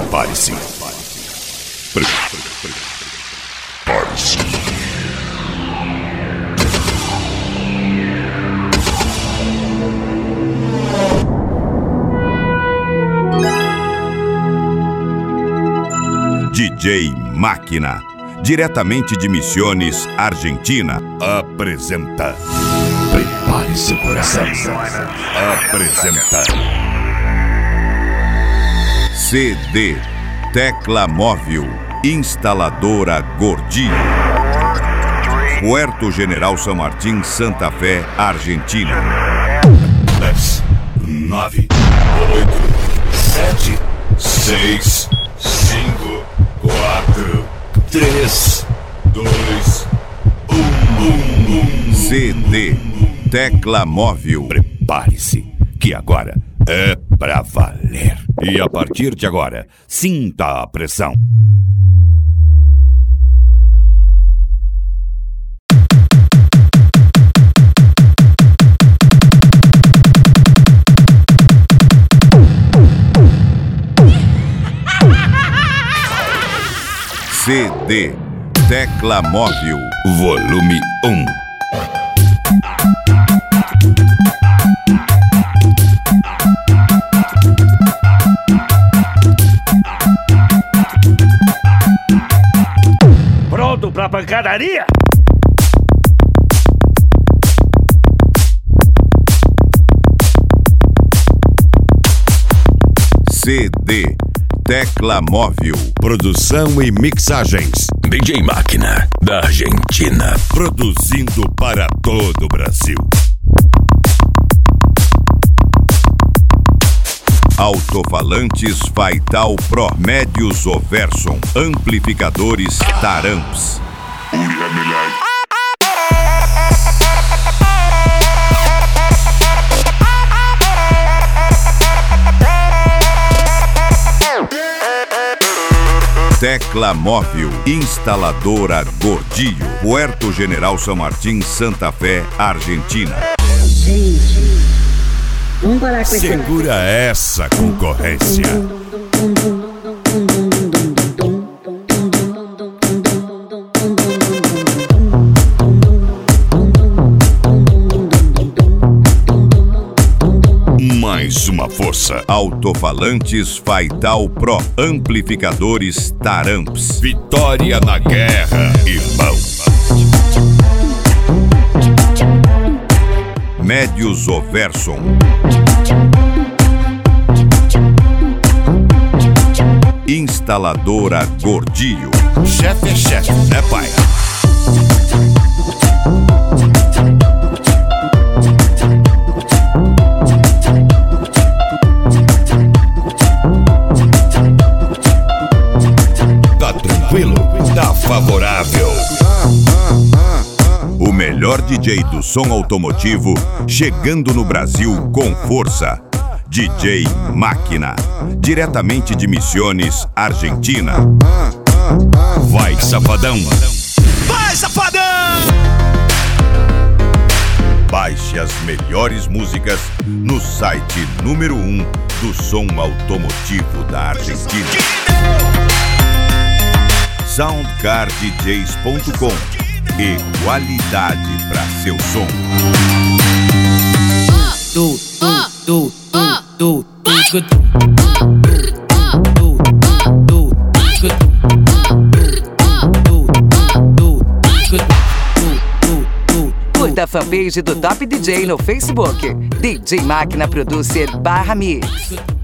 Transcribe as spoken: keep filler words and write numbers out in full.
Prepare-se. Prepare-se. D J Máquina, diretamente de Misiones, Argentina, apresenta. Prepare-se, coração. Apresenta. C D Tecla Móvel, instaladora Gordillo, Puerto General São Martín, Santa Fé, Argentina. dez, nove, oito, sete, seis, cinco, quatro, três, dois, um. C D Tecla Móvel. Prepare-se, que agora é pra valer. E a partir de agora, sinta a pressão. C D Tecla Móvel, volume um. Pronto pra pancadaria? C D Tecla Móvel, produção e mixagens. D J Máquina, da Argentina, produzindo para todo o Brasil. Altofalantes Faital Pro, Médios Overson, amplificadores Taramps. Tecla Móvel, instaladora Gordillo, Puerto General São Martín, Santa Fé, Argentina. Gente, vamos parar com isso. Segura essa concorrência. Mais uma força. Altofalantes Faital Pro, amplificadores Taramps. Vitória na guerra, irmão. Médios Overson. Instaladora Gordillo. Chefe é chefe, né, pai? Tá tranquilo? Tá favorável. O melhor D J do som automotivo chegando no Brasil com força. D J Máquina, diretamente de Misiones, Argentina. Vai, safadão! Vai, safadão! Baixe as melhores músicas no site número um do som automotivo da Argentina. soundcar d js ponto com. E qualidade para seu som. Do, do, do, do, do, Curta a fanpage do Top D J no Facebook. D J Máquina Producer barra Mix.